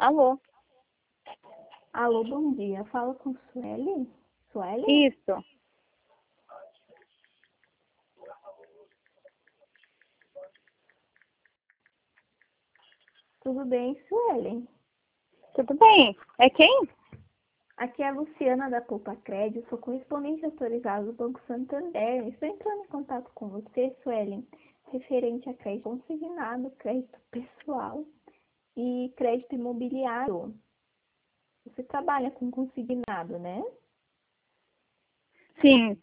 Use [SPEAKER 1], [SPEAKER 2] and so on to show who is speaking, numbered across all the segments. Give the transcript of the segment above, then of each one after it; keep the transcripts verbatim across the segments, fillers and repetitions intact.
[SPEAKER 1] Alô?
[SPEAKER 2] Alô, bom dia. Fala com Sueli? Sueli?
[SPEAKER 1] Isso.
[SPEAKER 2] Tudo bem, Sueli?
[SPEAKER 1] Tudo bem? É quem?
[SPEAKER 2] Aqui é a Luciana da Poupa Crédito, sou correspondente autorizado do Banco Santander. Estou entrando em contato com você, Sueli, referente a crédito consignado, crédito pessoal e crédito imobiliário. Você trabalha com consignado, né?
[SPEAKER 1] Sim.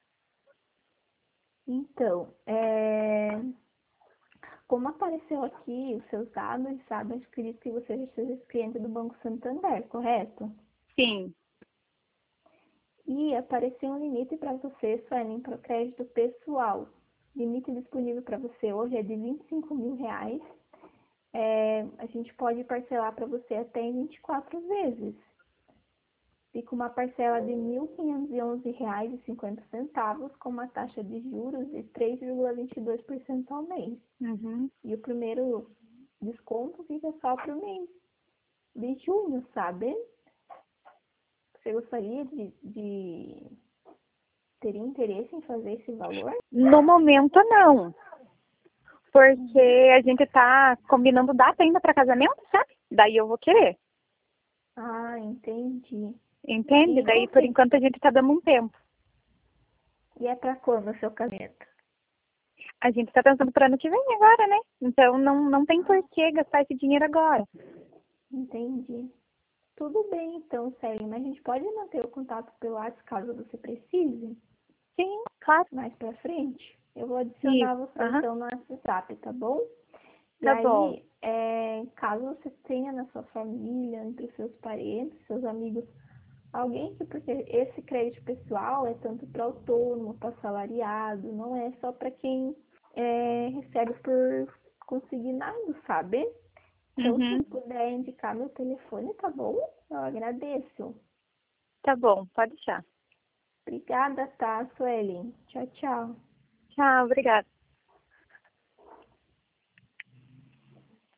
[SPEAKER 2] Então, é... como apareceu aqui os seus dados, sabe, eu acredito que você já seja cliente do Banco Santander, correto?
[SPEAKER 1] Sim.
[SPEAKER 2] E apareceu um limite para você, Suelen, para o crédito pessoal. Limite disponível para você hoje é de vinte e cinco mil reais. É, a gente pode parcelar para você até em vinte e quatro vezes. Fica uma parcela de mil quinhentos e onze reais e cinquenta centavos com uma taxa de juros de três vírgula vinte e dois por cento ao mês.
[SPEAKER 1] Uhum.
[SPEAKER 2] E o primeiro desconto fica só para o mês de junho, sabe? Você gostaria de, de teria interesse em fazer esse valor?
[SPEAKER 1] No momento, não. Porque a gente tá combinando data ainda para casamento, sabe? Daí eu vou querer.
[SPEAKER 2] Ah, entendi.
[SPEAKER 1] Entende?
[SPEAKER 2] E,
[SPEAKER 1] Daí,
[SPEAKER 2] qual
[SPEAKER 1] por
[SPEAKER 2] que-
[SPEAKER 1] enquanto, a gente tá dando um tempo.
[SPEAKER 2] e é para quando o seu casamento?
[SPEAKER 1] A gente tá pensando para ano que vem agora, né? Então, não, não tem por que gastar esse dinheiro agora.
[SPEAKER 2] Entendi. Tudo bem, então, Célia, mas a gente pode manter o contato pelo WhatsApp caso você precise,
[SPEAKER 1] Sim, claro.
[SPEAKER 2] mais para frente. Eu vou adicionar
[SPEAKER 1] Isso.
[SPEAKER 2] você,
[SPEAKER 1] Aham.
[SPEAKER 2] então, no WhatsApp, tá bom? E
[SPEAKER 1] Tá bom.
[SPEAKER 2] aí, é, caso você tenha na sua família, entre os seus parentes, seus amigos, alguém que, porque esse crédito pessoal é tanto para autônomo, para assalariado, não é só para quem é, recebe por consignado, sabe? Então, se
[SPEAKER 1] Uhum.
[SPEAKER 2] puder indicar meu telefone, tá bom? Eu agradeço.
[SPEAKER 1] Tá bom, pode deixar.
[SPEAKER 2] Obrigada, tá, Sueli? Tchau, tchau.
[SPEAKER 1] Tchau, obrigada.